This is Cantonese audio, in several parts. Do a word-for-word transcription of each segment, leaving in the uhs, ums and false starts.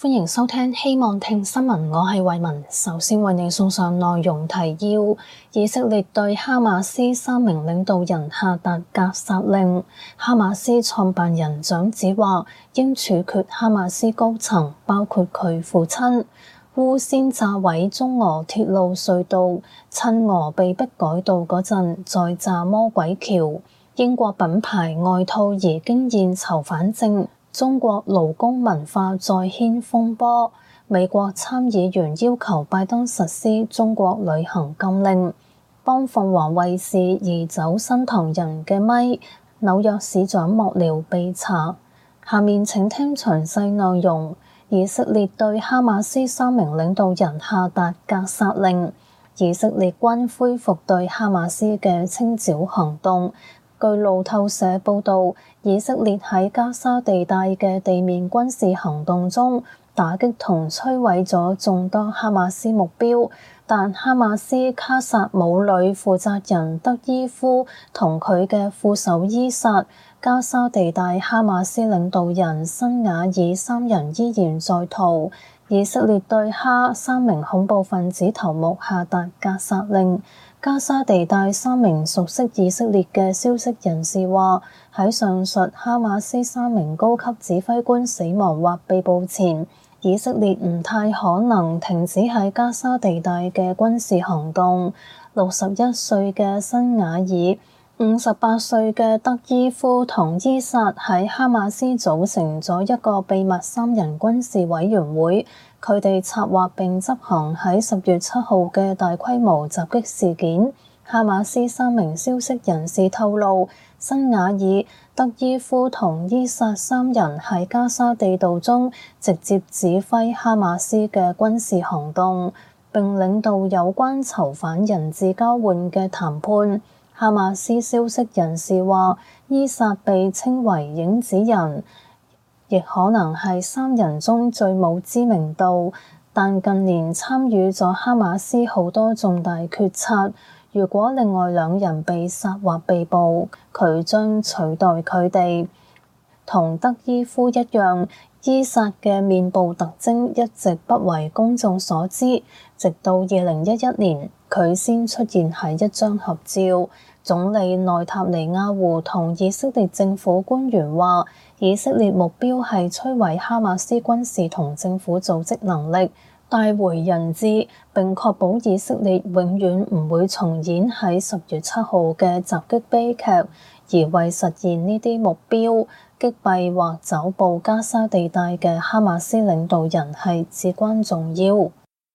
歡迎收聽希望聽新聞，我係慧雯。首先為你送上內容提要：以色列對哈馬斯三名領導人下達格殺令。哈馬斯創辦人長子話應處決哈馬斯高層，包括佢父親。烏先炸毀中俄鐵路隧道，趁俄被迫改道嗰陣再炸魔鬼橋。英國品牌外套已經現囚犯證。中國勞工文化再掀風波，美國參議員要求拜登實施中國旅行禁令，幫鳳凰衛視移走新唐人嘅咪，紐約市長幕僚被查。下面請聽詳細內容。以色列對哈馬斯三名領導人下達格殺令，以色列軍恢復對哈馬斯嘅清剿行動。據路透社報導，以色列喺加沙地帶嘅地面軍事行動中打擊同摧毀咗眾多哈馬斯目標，但哈馬斯卡薩姆旅負責人德伊夫同佢嘅副手伊薩、加沙地帶哈馬斯領導人辛瓦爾三人依然在逃。以色列對哈三名恐怖分子頭目下達格殺令。加沙地帶三名熟悉以色列嘅消息人士話，喺上述哈馬斯三名高級指揮官死亡或被捕前，以色列唔太可能停止喺加沙地帶嘅軍事行動。六十一歲嘅辛瓦爾、五十八歲嘅德伊夫同伊薩喺哈馬斯組成咗一個秘密三人軍事委員會。佢哋策劃並執行喺十月七號嘅大規模襲擊事件。哈馬斯三名消息人士透露，辛瓦爾、德伊夫同伊薩三人喺加沙地道中直接指揮哈馬斯嘅軍事行動，並領導有關囚犯人質交換嘅談判。哈馬斯消息人士話，伊薩被稱為影子人，亦可能係三人中最冇知名度，但近年參與咗哈馬斯好多重大決策。如果另外兩人被殺或被捕，佢將取代佢哋。同德伊夫一樣，伊薩嘅面部特徵一直不為公眾所知，直到二零一一年，佢先出現喺一張合照。總理內塔尼亞胡同以色列政府官員話，以色列目標係摧毀哈馬斯軍事同政府組織能力，帶回人質，並確保以色列永遠唔會重演喺十月七號嘅襲擊悲劇。而為實現呢啲目標，擊斃或抓捕加沙地帶嘅哈馬斯領導人係至關重要。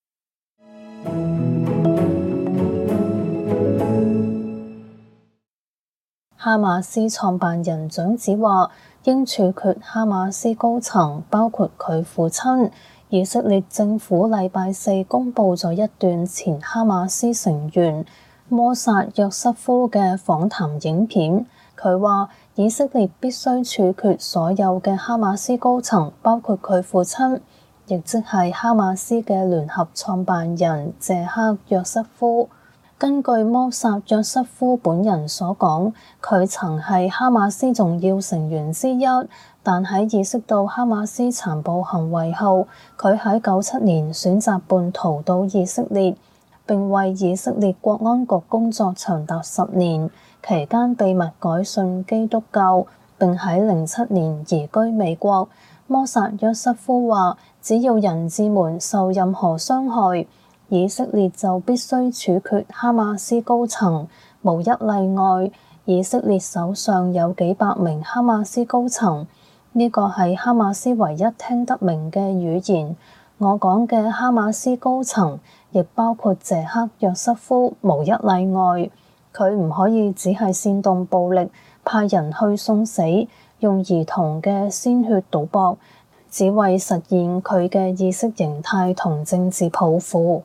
哈馬斯創辦人長子話應處決哈馬斯高層，包括佢父親。以色列政府禮拜四公佈咗一段前哈馬斯成員摩薩約瑟夫嘅訪談影片。佢話以色列必須處決所有嘅哈馬斯高層，包括佢父親，亦即係哈馬斯嘅聯合創辦人謝克約瑟夫。根據摩薩約瑟夫本人所講，佢曾係哈馬斯重要成員之一，但喺意識到哈馬斯殘暴行為後，佢喺九七年選擇叛逃到以色列，並為以色列國安局工作長達十年，期間秘密改信基督教，並喺零七年移居美國。摩薩約瑟夫話，只要人質們受任何傷害，以色列就必須處決哈馬斯高層，無一例外。以色列手上有幾百名哈馬斯高層，呢個係哈馬斯唯一聽得明嘅語言。我講嘅哈馬斯高層，亦包括謝克約瑟夫，無一例外。佢唔可以只係煽動暴力，派人去送死，用兒童嘅鮮血賭博，只為實現佢嘅意識形態同政治抱負。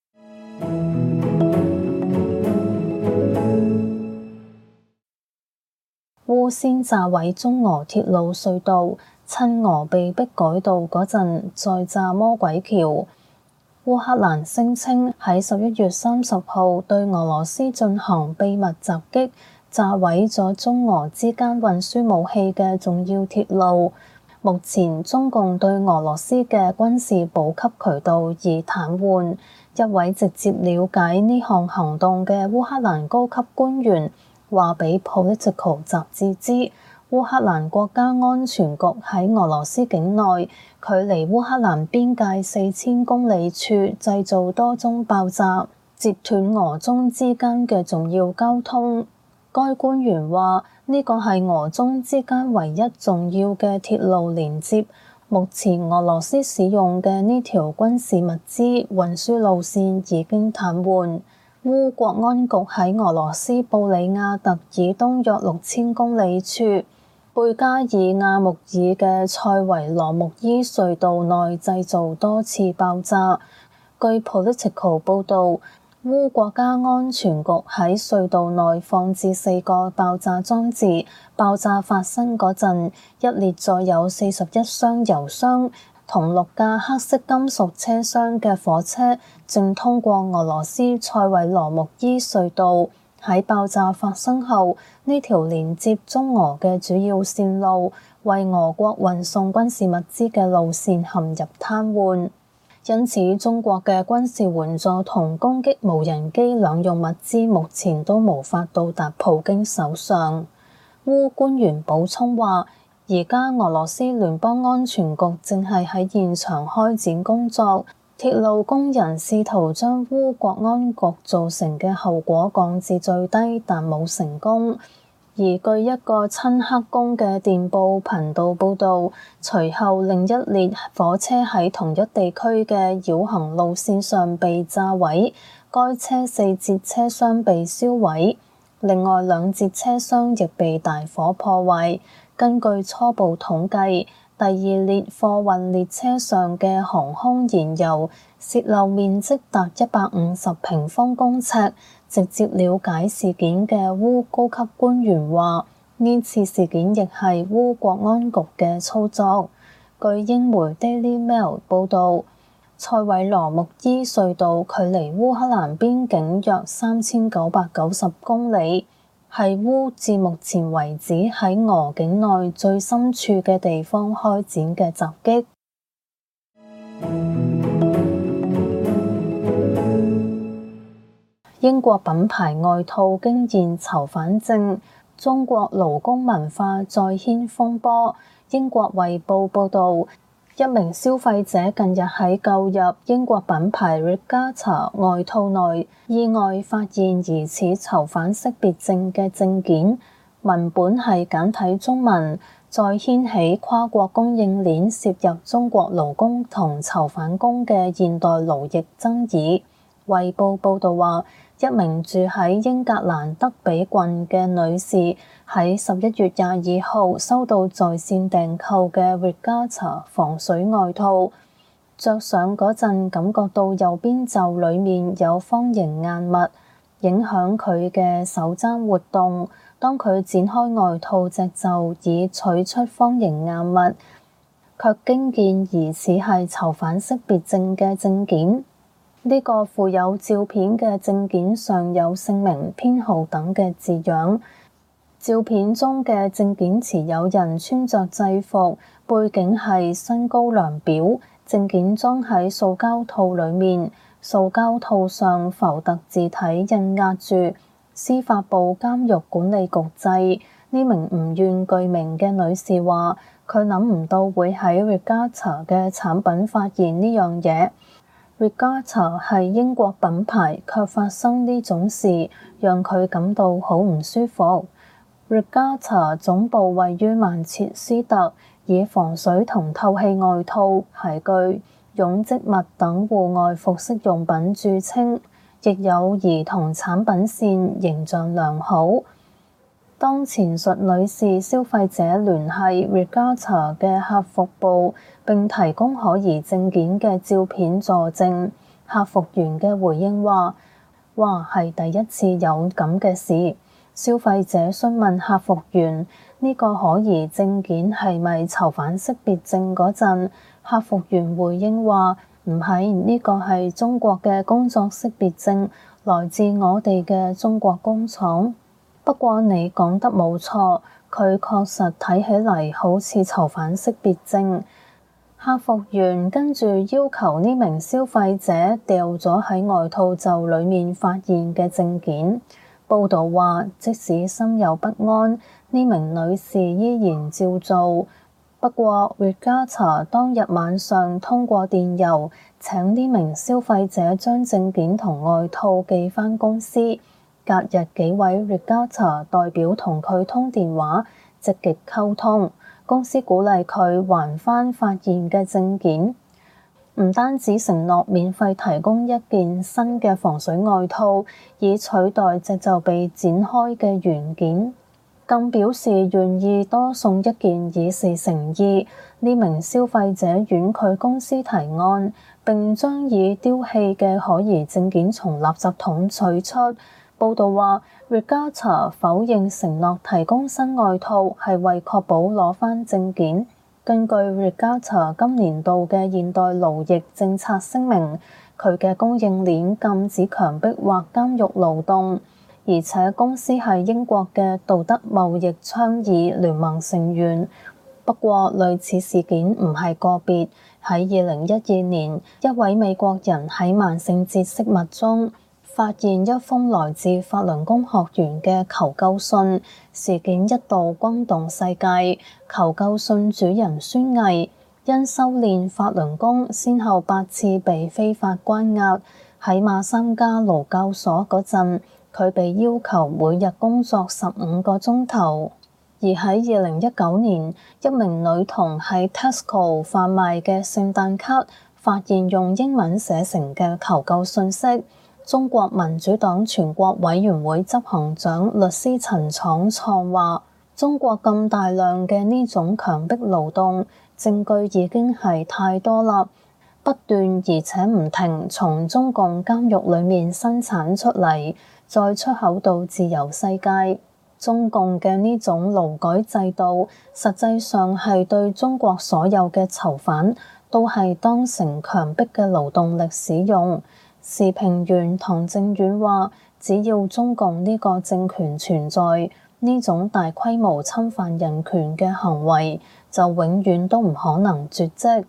烏先炸毀中俄鐵路隧道，趁俄被迫改道嗰陣再炸魔鬼橋。烏克蘭聲稱喺十一月三十號對俄羅斯進行秘密襲擊，炸毀咗中俄之間運輸武器嘅重要鐵路。 目前中共對俄羅斯嘅軍事補給渠道已癱瘓。一位直接了解呢項行動嘅烏克蘭高級官員話俾 Political 雜誌知，烏克蘭國家安全局喺俄羅斯境內，距離烏克蘭邊界四千公里處製造多宗爆炸，截斷俄中之間嘅重要交通。該官員話：呢個係俄中之間唯一重要嘅鐵路連接。目前俄羅斯使用嘅呢條軍事物資運輸路線已經癱瘓。烏國安局喺俄羅斯布里亞特以東約六千公里處，貝加爾亞穆爾嘅塞維羅穆伊隧道內製造多次爆炸。據 Political 報導，烏國家安全局喺隧道內放置四個爆炸裝置，爆炸發生嗰陣，一列載有四十一箱油箱同六架黑色金屬車廂嘅火車正通過俄羅斯塞維羅穆伊隧道。喺爆炸發生後，呢條連接中俄嘅主要線路為俄國運送軍事物資嘅路線陷入癱瘓。因此，中國嘅軍事援助同攻擊無人機兩用物資目前都無法到達普京手上。烏官員補充話，而家俄羅斯聯邦安全局正係喺現場開展工作，鐵路工人試圖將烏國安局造成嘅後果降至最低，但冇成功。而據一個親克宮嘅電報頻道報導，隨後另一列火車喺同一地區嘅繞行路線上被炸毀，該車四節車廂被燒毀，另外兩節車廂亦被大火破壞。根據初步統計，第二列貨運列車上嘅航空燃油洩漏面積達一百五十平方公尺。直接了解事件嘅烏高級官員話，呢次事件亦係烏國安局嘅操作。據英媒 Daily Mail 報導，塞維羅穆伊隧道距離烏克蘭邊境約三千九百九十公里，係烏至目前為止喺俄境內最深處嘅地方開展嘅襲擊。英國品牌外套驚現囚犯證，中國勞工文化再掀風波。英國衛報報導，一名消費者近日喺購入英國品牌 Regatta 外套內，意外發現疑似囚犯識別證嘅證件，文本係簡體中文，再掀起跨國供應鏈涉入中國勞工同囚犯工嘅現代勞役爭議。衛報報導話，一名住喺英格蘭德比郡嘅女士喺十一月廿二號收到在線訂購嘅 Regatta 防水外套，着上嗰陣感覺到右邊袖裡面有方形硬物，影響佢嘅手踭活動。當佢展開外套隻袖以取出方形硬物，卻驚見疑似係囚犯識別證嘅證件。呢個附有照片嘅證件上有姓名、編號等嘅字樣。照片中嘅證件持有人穿着制服，背景係身高量表。證件裝喺塑膠套裡面，塑膠套上浮特字體印壓住司法部監獄管理局制。呢名唔願具名嘅女士話：佢諗唔到會喺 Regatta 嘅產品發現呢樣嘢。Regatta 係英國品牌，卻發生呢種事，讓佢感到好唔舒服。Regatta 總部位於曼徹斯特，以防水同透氣外套、鞋具、絨織物等戶外服飾用品著稱，亦有兒童產品線，形象良好。當前述女士消費者聯繫 Regatta 嘅客服部並提供可疑證件嘅照片助證，客服員嘅回應話：哇，係第一次有咁嘅事。消費者詢問客服員呢個可疑證件係咪囚犯識別證嗰陣，客服員回應話：唔係，呢個係中國嘅工作識別證，來自我哋嘅中國工廠。 不過你講得冇錯，佢確實睇起嚟好似囚犯識別證。客服員跟住要求呢名消費者掉咗喺外套袖裡面發現嘅證件。報導話，即使心有不安，呢名女士依然照做。不過 Regatta 當日晚上通過電郵請呢名消費者將證件同外套寄返公司。隔日幾位 Regatta 代表同佢通電話，積極溝通。公司鼓勵佢還返發現嘅證件，唔單止承諾免費提供一件新嘅防水外套，以取代隻就被剪開嘅原件，更表示願意多送一件以示誠意。呢名消費者婉拒公司提案，並將已丟棄嘅可疑證件從垃圾桶取出。報導話 Regatta 否認承諾提供新外套係為確保攞返證件。根據 Regatta 今年度嘅現代勞役政策聲明，佢嘅供應鏈禁止強迫或監獄勞動，而且公司係英國嘅道德貿易倡議聯盟成員。不過類似事件唔係個別。喺二零一二年，一位美國人喺萬聖節飾物中發現一封來自法輪功學員嘅求救信，事件一度轟動世界。求救信主人孫毅因修練法輪功，先後八次被非法關押。喺馬三家勞教所嗰陣，佢被要求每日工作十五個鐘頭。而喺二零一九年，一名女童喺 Tesco 販賣嘅聖誕卡發現用英文寫成嘅求救信息。中國民主黨全國委員會執行長律師陳闖創話：中國咁大量嘅呢種強迫勞動，證據已經係太多啦，不斷而且唔停從中共監獄裡面生產出嚟，再出口到自由世界。中共嘅呢種勞改制度，實際上係對中國所有嘅囚犯都係當成強迫嘅勞動力使用。時評員唐正遠話：只要中共呢個政權存在，呢種大規模侵犯人權嘅行為就永遠都唔可能絕跡。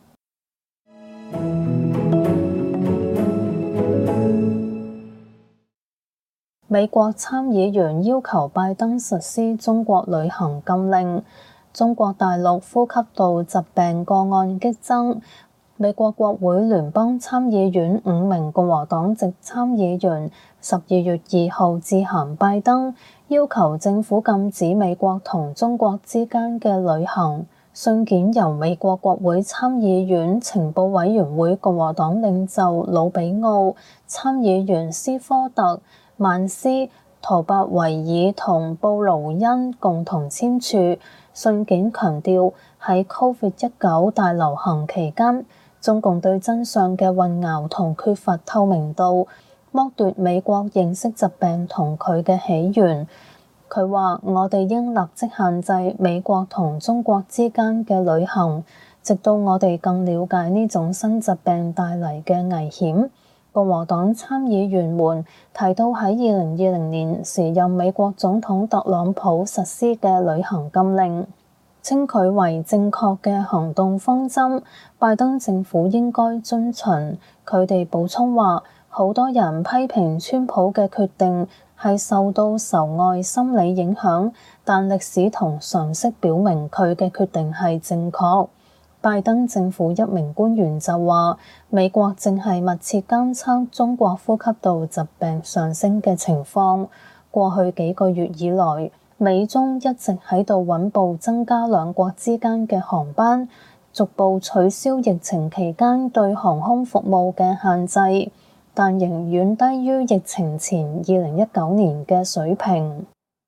美國參議員要求拜登實施中國旅行禁令。中國大陸呼吸道疾病個案激增。美國國會聯邦參議院五名共和黨籍參議員十二月二號致函拜登，要求政府禁止美國同中國之間嘅旅行。信件由美國國會參議院情報委員會共和黨領袖魯比奧、參議員斯科特、曼斯、圖伯維爾同布勞恩共同簽署。信件強調喺 Covid 十九 大流行期間，中共對真相嘅混淆同缺乏透明度，剝奪美國認識疾病同佢嘅起源。佢話：我哋應立即限制美國同中國之間嘅旅行，直到我哋更了解呢種新疾病帶嚟嘅危險。共和黨參議員們提到喺二零二零年時任美國總統特朗普實施嘅旅行禁令，稱佢為正確嘅行動方針，拜登政府應該遵循。佢哋補充話，好多人批評川普嘅決定係受到仇外心理影響，但歷史同常識表明佢嘅決定係正確。拜登政府一名官員就話，美國正係密切監測中國呼吸道疾病上升嘅情況。過去幾個月以來，美中一直喺度穩步增加兩國之間嘅航班，逐步取消疫情期間對航空服務嘅限制，但仍遠低於疫情前二零一九年嘅水平。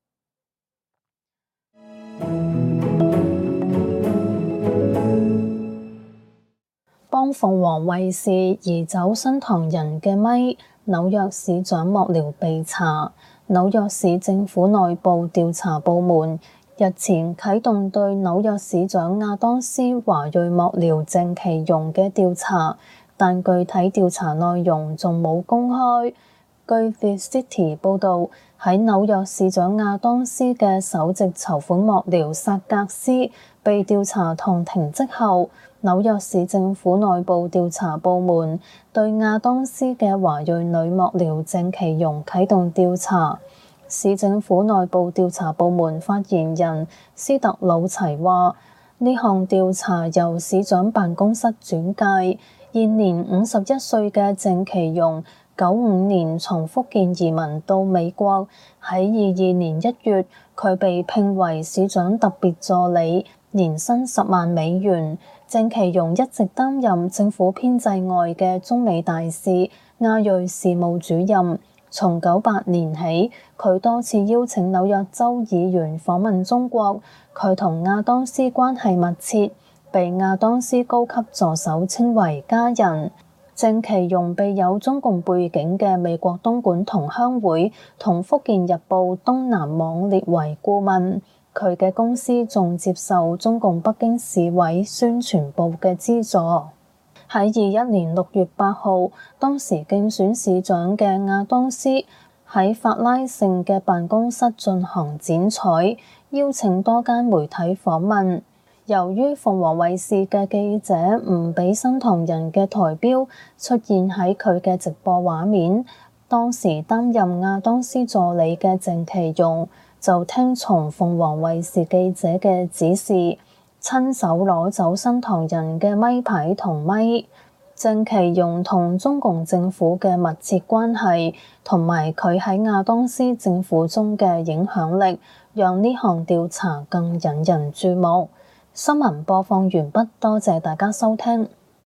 幫鳳凰衛視移走新唐人嘅咪，紐約市長幕僚被查。紐約市政府內部調查部門日前啟動對紐約市長亞當斯華裔幕僚鄭其容嘅調查，但具體調查內容仲冇公開。 據 The City 報導，喺紐約市長亞當斯嘅首席籌款幕僚薩格斯被調查同停職後，紐約市政府內部調查部門對亞當斯嘅華裔女幕僚鄭其容啟動調查。市政府內部調查部門發言人斯特魯齊話：呢項調查由市長辦公室轉介。現年五十一歲嘅鄭其容，九五年從福建移民到美國。喺二二年一月，佢被聘為市長特別助理，年薪十萬美元。鄭其容一直擔任政府編制外嘅中美大使、亞裔事務主任。從九八年起，佢多次邀請紐約州議員訪問中國。佢同亞當斯關係密切，被亞當斯高級助手稱為家人。鄭其容備有中共背景嘅美國東莞同鄉會同福建日報東南網列為顧問。佢嘅公司仲接受中共北京市委宣傳部嘅資助。喺二一年六月八號，當時競選市長嘅亞當斯喺法拉盛嘅辦公室進行剪彩，邀請多間媒體訪問。由於鳳凰衛視嘅記者唔俾新唐人嘅台標出現喺佢嘅直播畫面，當時擔任亞當斯助理嘅鄭其容就聽從鳳凰衛視記者嘅指示，親手攞走新唐人嘅咪牌同咪。鄭其容同中共政府嘅密切關係，同埋佢喺亞當斯政府中嘅影響力，讓呢項調查更引人注目。新聞播放完畢，多謝大家收聽。